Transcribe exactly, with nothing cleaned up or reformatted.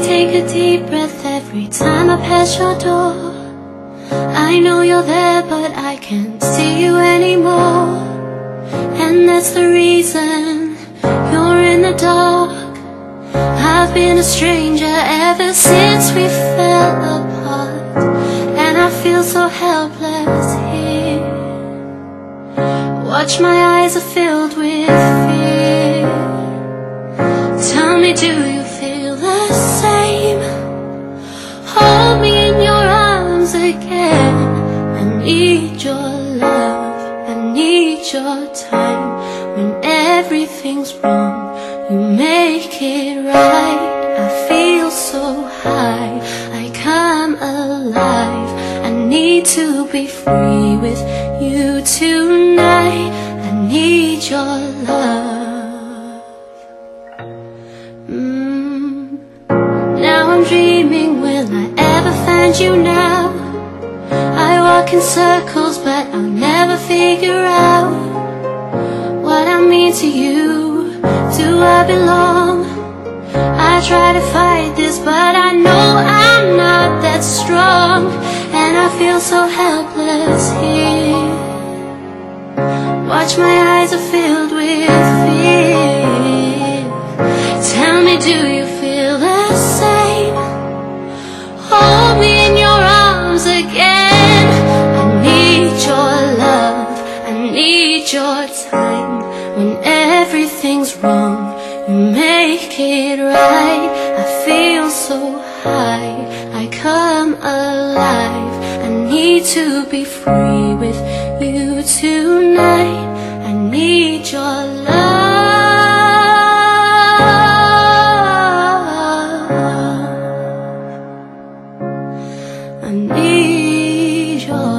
take a deep breath every time I pass your door. I know you're there, but I can't see you anymore. And that's the reason you're in the dark. I've been a stranger ever since we fell apart, and I feel so helpless here. Watch, my eyes are filled with fear. Tell me, do you feel the same? Hold me in your arms again. I need your love, I need your time. When everything's wrong, you make it right. I feel so high, I come alive. I need to be free with you tonight. I need your love. mm. Now I'm dreaming, will I ever find you now? I walk in circles, but I'll never figure out what I mean to you. Do I belong? I try to fight this, but I know I'm not that strong. And I feel so helpless here. Watch, my eyes are filled with fear. Tell me, do you feel the same? Hold me in your arms again. I need your love, I need your time. When everything's wrong, you make it right. I feel so high, I come alive. I need to be free with you tonight. I need your love, I need your